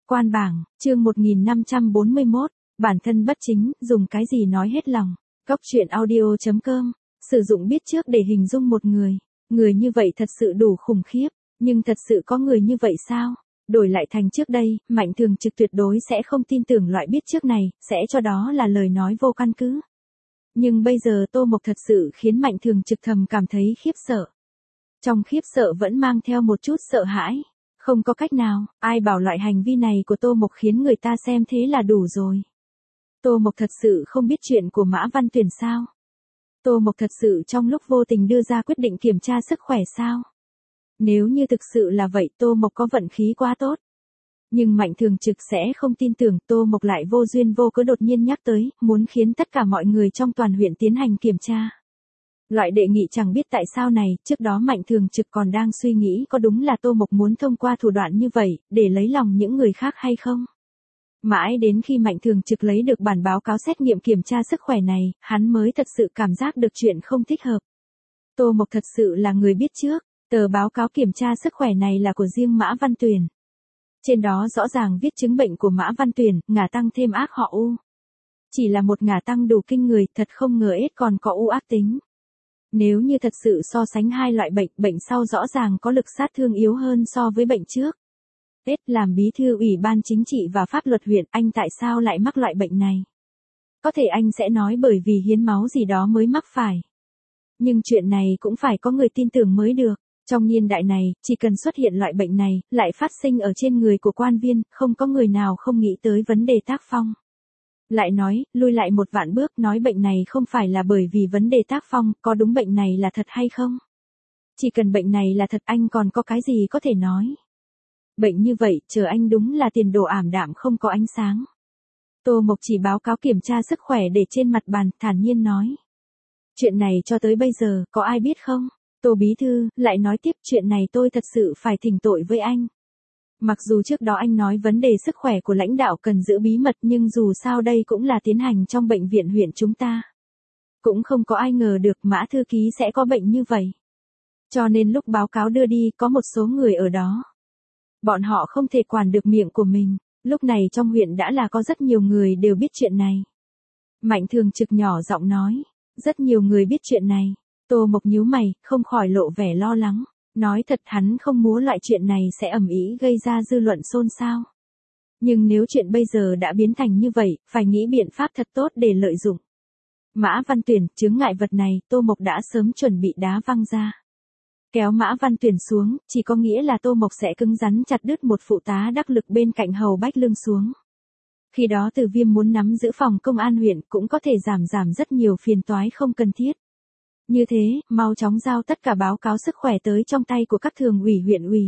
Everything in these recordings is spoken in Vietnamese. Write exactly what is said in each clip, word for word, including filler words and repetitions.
Quan bảng, chương một nghìn năm trăm bốn mươi mốt, bản thân bất chính, dùng cái gì nói hết lòng. Góc truyện audio chấm com, sử dụng biết trước để hình dung một người. Người như vậy thật sự đủ khủng khiếp, nhưng thật sự có người như vậy sao? Đổi lại thành trước đây, Mạnh Thường Trực tuyệt đối sẽ không tin tưởng loại biết trước này, sẽ cho đó là lời nói vô căn cứ. Nhưng bây giờ Tô Mộc thật sự khiến Mạnh Thường Trực thầm cảm thấy khiếp sợ. Trong khiếp sợ vẫn mang theo một chút sợ hãi. Không có cách nào, ai bảo loại hành vi này của Tô Mộc khiến người ta xem thế là đủ rồi. Tô Mộc thật sự không biết chuyện của Mã Văn Tuyển sao? Tô Mộc thật sự trong lúc vô tình đưa ra quyết định kiểm tra sức khỏe sao? Nếu như thực sự là vậy Tô Mộc có vận khí quá tốt. Nhưng Mạnh Thường Trực sẽ không tin tưởng Tô Mộc lại vô duyên vô cớ đột nhiên nhắc tới, muốn khiến tất cả mọi người trong toàn huyện tiến hành kiểm tra. Loại đề nghị chẳng biết tại sao này, trước đó Mạnh Thường Trực còn đang suy nghĩ có đúng là Tô Mộc muốn thông qua thủ đoạn như vậy, để lấy lòng những người khác hay không. Mãi đến khi Mạnh Thường Trực lấy được bản báo cáo xét nghiệm kiểm tra sức khỏe này, hắn mới thật sự cảm giác được chuyện không thích hợp. Tô Mộc thật sự là người biết trước, tờ báo cáo kiểm tra sức khỏe này là của riêng Mã Văn Tuyển. Trên đó rõ ràng viết chứng bệnh của Mã Văn Tuyển, ngả tăng thêm ác họ U. Chỉ là một ngả tăng đủ kinh người, thật không ngờ ít còn có U ác tính. Nếu như thật sự so sánh hai loại bệnh, bệnh sau rõ ràng có lực sát thương yếu hơn so với bệnh trước. Tết làm bí thư Ủy ban Chính trị và Pháp luật huyện, anh tại sao lại mắc loại bệnh này? Có thể anh sẽ nói bởi vì hiến máu gì đó mới mắc phải. Nhưng chuyện này cũng phải có người tin tưởng mới được. Trong niên đại này, chỉ cần xuất hiện loại bệnh này, lại phát sinh ở trên người của quan viên, không có người nào không nghĩ tới vấn đề tác phong. Lại nói, lui lại một vạn bước, nói bệnh này không phải là bởi vì vấn đề tác phong, có đúng bệnh này là thật hay không? Chỉ cần bệnh này là thật anh còn có cái gì có thể nói. Bệnh như vậy, chờ anh đúng là tiền đồ ảm đạm không có ánh sáng. Tô Mộc chỉ báo cáo kiểm tra sức khỏe để trên mặt bàn, thản nhiên nói. Chuyện này cho tới bây giờ, có ai biết không? Tô Bí Thư, lại nói tiếp chuyện này tôi thật sự phải thỉnh tội với anh. Mặc dù trước đó anh nói vấn đề sức khỏe của lãnh đạo cần giữ bí mật nhưng dù sao đây cũng là tiến hành trong bệnh viện huyện chúng ta. Cũng không có ai ngờ được Mã Thư Ký sẽ có bệnh như vậy. Cho nên lúc báo cáo đưa đi có một số người ở đó. Bọn họ không thể quản được miệng của mình, lúc này trong huyện đã là có rất nhiều người đều biết chuyện này. Mạnh Thường Trực nhỏ giọng nói, rất nhiều người biết chuyện này. Tô Mộc nhíu mày, không khỏi lộ vẻ lo lắng. Nói thật hắn không muốn loại chuyện này sẽ ầm ĩ gây ra dư luận xôn xao. Nhưng nếu chuyện bây giờ đã biến thành như vậy, phải nghĩ biện pháp thật tốt để lợi dụng. Mã Văn Tuyển, chướng ngại vật này, Tô Mộc đã sớm chuẩn bị đá văng ra. Kéo Mã Văn Tuyển xuống, chỉ có nghĩa là Tô Mộc sẽ cứng rắn chặt đứt một phụ tá đắc lực bên cạnh Hầu Bách Lương xuống. Khi đó Từ Viêm muốn nắm giữ phòng công an huyện cũng có thể giảm giảm rất nhiều phiền toái không cần thiết. Như thế, mau chóng giao tất cả báo cáo sức khỏe tới trong tay của các thường ủy huyện ủy.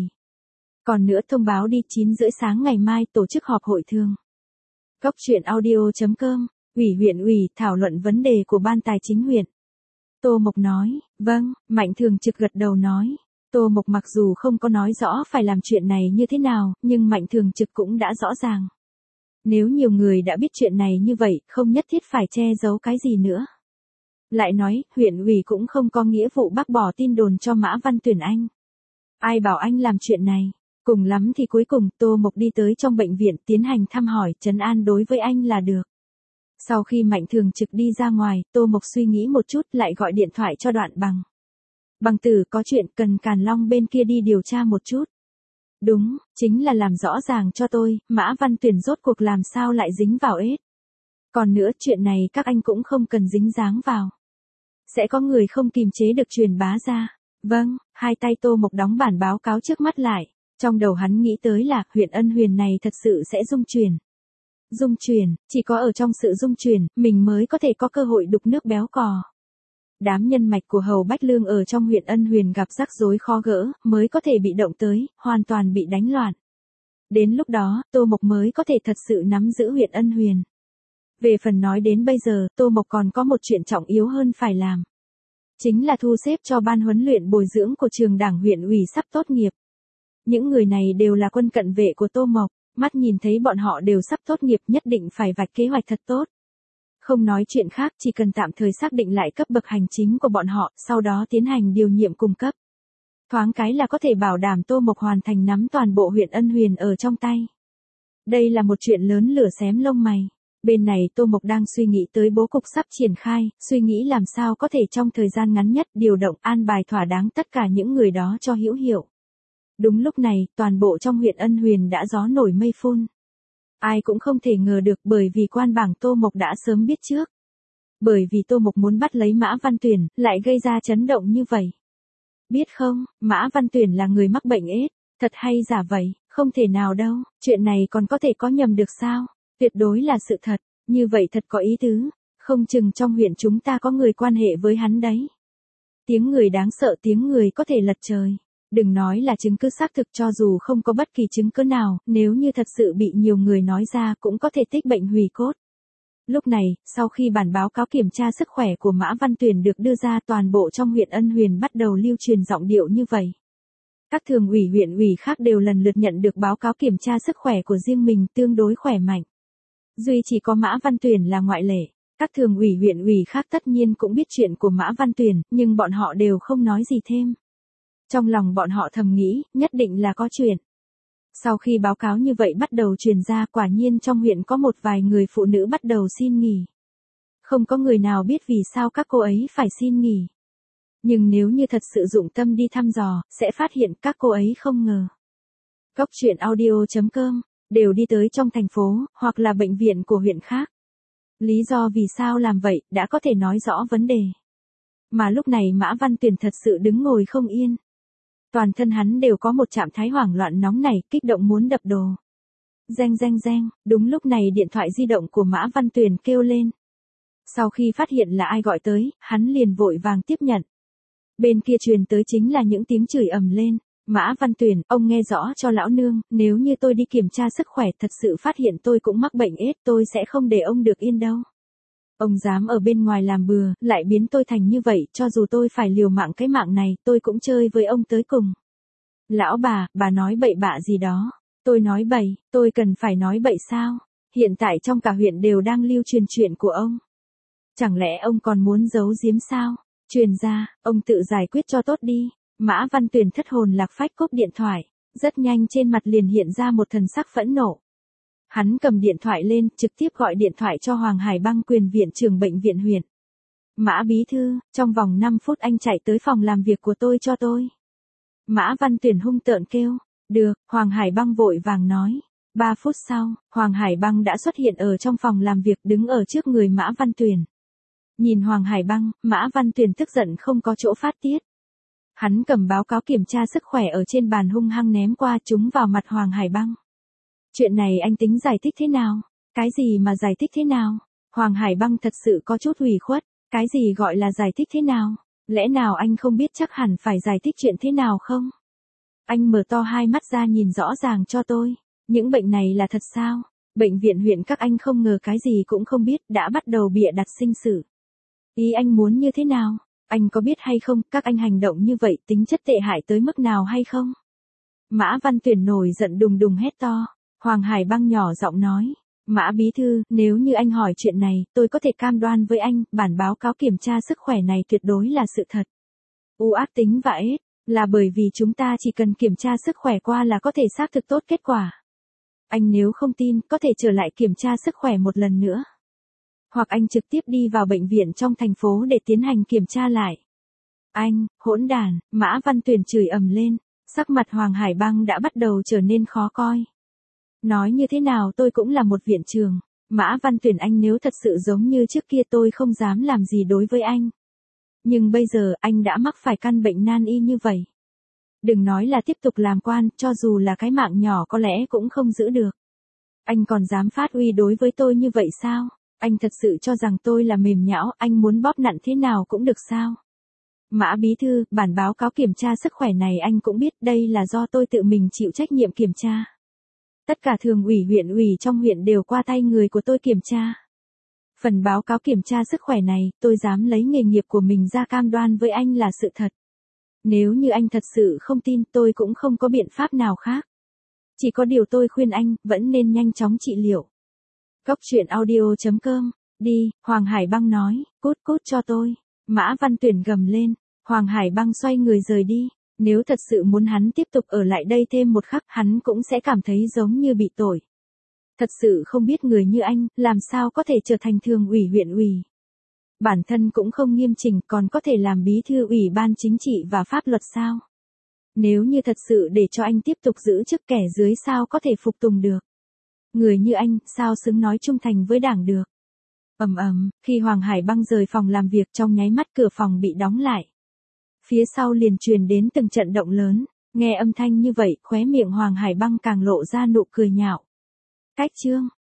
Còn nữa thông báo đi chín rưỡi sáng ngày mai tổ chức họp hội thường. Góc truyện audio chấm com, ủy huyện ủy thảo luận vấn đề của ban tài chính huyện. Tô Mộc nói, vâng, Mạnh Thường Trực gật đầu nói. Tô Mộc mặc dù không có nói rõ phải làm chuyện này như thế nào, nhưng Mạnh Thường Trực cũng đã rõ ràng. Nếu nhiều người đã biết chuyện này như vậy, không nhất thiết phải che giấu cái gì nữa. Lại nói, huyện ủy cũng không có nghĩa vụ bác bỏ tin đồn cho Mã Văn Tuyển anh. Ai bảo anh làm chuyện này, cùng lắm thì cuối cùng Tô Mộc đi tới trong bệnh viện tiến hành thăm hỏi, trấn an đối với anh là được. Sau khi Mạnh Thường Trực đi ra ngoài, Tô Mộc suy nghĩ một chút lại gọi điện thoại cho Đoạn Bằng. Bằng Tử có chuyện cần Càn Long bên kia đi điều tra một chút. Đúng, chính là làm rõ ràng cho tôi, Mã Văn Tuyển rốt cuộc làm sao lại dính vào ết. Còn nữa chuyện này các anh cũng không cần dính dáng vào. Sẽ có người không kìm chế được truyền bá ra. Vâng, hai tay Tô Mộc đóng bản báo cáo trước mắt lại. Trong đầu hắn nghĩ tới là huyện Ân Huyền này thật sự sẽ dung truyền. Dung truyền, chỉ có ở trong sự dung truyền, mình mới có thể có cơ hội đục nước béo cò. Đám nhân mạch của Hầu Bách Lương ở trong huyện Ân Huyền gặp rắc rối khó gỡ, mới có thể bị động tới, hoàn toàn bị đánh loạn. Đến lúc đó, Tô Mộc mới có thể thật sự nắm giữ huyện Ân Huyền. Về phần nói đến bây giờ, Tô Mộc còn có một chuyện trọng yếu hơn phải làm. Chính là thu xếp cho ban huấn luyện bồi dưỡng của trường đảng huyện ủy sắp tốt nghiệp. Những người này đều là quân cận vệ của Tô Mộc, mắt nhìn thấy bọn họ đều sắp tốt nghiệp nhất định phải vạch kế hoạch thật tốt. Không nói chuyện khác, chỉ cần tạm thời xác định lại cấp bậc hành chính của bọn họ, sau đó tiến hành điều nhiệm cung cấp. Thoáng cái là có thể bảo đảm Tô Mộc hoàn thành nắm toàn bộ huyện Ân Huyền ở trong tay. Đây là một chuyện lớn lửa xém lông mày. Bên này Tô Mộc đang suy nghĩ tới bố cục sắp triển khai, suy nghĩ làm sao có thể trong thời gian ngắn nhất điều động an bài thỏa đáng tất cả những người đó cho hữu hiệu. Đúng lúc này, toàn bộ trong huyện Ân Huyền đã gió nổi mây phun. Ai cũng không thể ngờ được bởi vì quan bảng Tô Mộc đã sớm biết trước. Bởi vì Tô Mộc muốn bắt lấy Mã Văn Tuyển, lại gây ra chấn động như vậy. Biết không, Mã Văn Tuyển là người mắc bệnh ết, thật hay giả vậy, không thể nào đâu, chuyện này còn có thể có nhầm được sao, tuyệt đối là sự thật, như vậy thật có ý tứ, không chừng trong huyện chúng ta có người quan hệ với hắn đấy. Tiếng người đáng sợ, tiếng người có thể lật trời. Đừng nói là chứng cứ xác thực, cho dù không có bất kỳ chứng cứ nào, nếu như thật sự bị nhiều người nói ra cũng có thể tích bệnh hủy cốt. Lúc này, sau khi bản báo cáo kiểm tra sức khỏe của Mã Văn Tuyển được đưa ra, toàn bộ trong huyện Ân Huyền bắt đầu lưu truyền giọng điệu như vậy. Các thường ủy huyện ủy khác đều lần lượt nhận được báo cáo kiểm tra sức khỏe của riêng mình tương đối khỏe mạnh. Duy chỉ có Mã Văn Tuyển là ngoại lệ. Các thường ủy huyện ủy khác tất nhiên cũng biết chuyện của Mã Văn Tuyển, nhưng bọn họ đều không nói gì thêm. Trong lòng bọn họ thầm nghĩ, nhất định là có chuyện. Sau khi báo cáo như vậy bắt đầu truyền ra, quả nhiên trong huyện có một vài người phụ nữ bắt đầu xin nghỉ. Không có người nào biết vì sao các cô ấy phải xin nghỉ. Nhưng nếu như thật sự dụng tâm đi thăm dò, sẽ phát hiện các cô ấy không ngờ. Cốc truyện audio chấm com, đều đi tới trong thành phố, hoặc là bệnh viện của huyện khác. Lý do vì sao làm vậy, đã có thể nói rõ vấn đề. Mà lúc này Mã Văn Tuyển thật sự đứng ngồi không yên. Toàn thân hắn đều có một trạng thái hoảng loạn nóng nảy, kích động muốn đập đồ. Reng reng reng, đúng lúc này điện thoại di động của Mã Văn Tuyển kêu lên. Sau khi phát hiện là ai gọi tới, hắn liền vội vàng tiếp nhận. Bên kia truyền tới chính là những tiếng chửi ầm lên. Mã Văn Tuyển, ông nghe rõ cho lão nương, nếu như tôi đi kiểm tra sức khỏe thật sự phát hiện tôi cũng mắc bệnh ết, tôi sẽ không để ông được yên đâu. Ông dám ở bên ngoài làm bừa, lại biến tôi thành như vậy, cho dù tôi phải liều mạng cái mạng này, tôi cũng chơi với ông tới cùng. Lão bà, bà nói bậy bạ gì đó. Tôi nói bậy, tôi cần phải nói bậy sao? Hiện tại trong cả huyện đều đang lưu truyền chuyện của ông. Chẳng lẽ ông còn muốn giấu giếm sao? Truyền ra, ông tự giải quyết cho tốt đi. Mã Văn Tuyển thất hồn lạc phách cúp điện thoại, rất nhanh trên mặt liền hiện ra một thần sắc phẫn nộ. Hắn cầm điện thoại lên, trực tiếp gọi điện thoại cho Hoàng Hải Băng, quyền viện trưởng bệnh viện huyện. Mã bí thư, trong vòng năm phút anh chạy tới phòng làm việc của tôi cho tôi. Mã Văn Tuyển hung tợn kêu. Được, Hoàng Hải Băng vội vàng nói. Ba phút sau, Hoàng Hải Băng đã xuất hiện ở trong phòng làm việc, đứng ở trước người Mã Văn Tuyển. Nhìn Hoàng Hải Băng, Mã Văn Tuyển tức giận không có chỗ phát tiết. Hắn cầm báo cáo kiểm tra sức khỏe ở trên bàn hung hăng ném qua, chúng vào mặt Hoàng Hải Băng. Chuyện này anh tính giải thích thế nào? Cái gì mà giải thích thế nào? Hoàng Hải Băng thật sự có chút ủy khuất. Cái gì gọi là giải thích thế nào? Lẽ nào anh không biết chắc hẳn phải giải thích chuyện thế nào không? Anh mở to hai mắt ra nhìn rõ ràng cho tôi. Những bệnh này là thật sao? Bệnh viện huyện các anh không ngờ cái gì cũng không biết, đã bắt đầu bịa đặt sinh sự. Ý anh muốn như thế nào? Anh có biết hay không, các anh hành động như vậy tính chất tệ hại tới mức nào hay không? Mã Văn Tuyển nổi giận đùng đùng hét to. Hoàng Hải Băng nhỏ giọng nói. Mã bí thư, nếu như anh hỏi chuyện này, tôi có thể cam đoan với anh, bản báo cáo kiểm tra sức khỏe này tuyệt đối là sự thật. U ác tính và ết, là bởi vì chúng ta chỉ cần kiểm tra sức khỏe qua là có thể xác thực tốt kết quả. Anh nếu không tin, có thể trở lại kiểm tra sức khỏe một lần nữa. Hoặc anh trực tiếp đi vào bệnh viện trong thành phố để tiến hành kiểm tra lại. Anh, hỗn đàn, Mã Văn Tuyển chửi ầm lên, sắc mặt Hoàng Hải Băng đã bắt đầu trở nên khó coi. Nói như thế nào tôi cũng là một viện trưởng. Mã Văn Tuyển, anh nếu thật sự giống như trước kia tôi không dám làm gì đối với anh. Nhưng bây giờ anh đã mắc phải căn bệnh nan y như vậy. Đừng nói là tiếp tục làm quan, cho dù là cái mạng nhỏ có lẽ cũng không giữ được. Anh còn dám phát uy đối với tôi như vậy sao? Anh thật sự cho rằng tôi là mềm nhão, anh muốn bóp nặn thế nào cũng được sao? Mã bí thư, bản báo cáo kiểm tra sức khỏe này anh cũng biết đây là do tôi tự mình chịu trách nhiệm kiểm tra. Tất cả thường ủy huyện ủy trong huyện đều qua tay người của tôi kiểm tra. Phần báo cáo kiểm tra sức khỏe này, tôi dám lấy nghề nghiệp của mình ra cam đoan với anh là sự thật. Nếu như anh thật sự không tin, tôi cũng không có biện pháp nào khác. Chỉ có điều tôi khuyên anh, vẫn nên nhanh chóng trị liệu. Cốc truyện audio chấm com, đi, Hoàng Hải Băng nói, cút cút cho tôi. Mã Văn Tuyển gầm lên, Hoàng Hải Băng xoay người rời đi. Nếu thật sự muốn hắn tiếp tục ở lại đây thêm một khắc, hắn cũng sẽ cảm thấy giống như bị tội. Thật sự không biết người như anh, làm sao có thể trở thành thường ủy huyện ủy. Bản thân cũng không nghiêm chỉnh còn có thể làm bí thư ủy ban chính trị và pháp luật sao? Nếu như thật sự để cho anh tiếp tục giữ chức kẻ dưới sao có thể phục tùng được. Người như anh, sao xứng nói trung thành với đảng được. Ầm ầm, khi Hoàng Hải Băng rời phòng làm việc trong nháy mắt cửa phòng bị đóng lại. Phía sau liền truyền đến từng trận động lớn, nghe âm thanh như vậy, khóe miệng Hoàng Hải Băng càng lộ ra nụ cười nhạo. Cách chương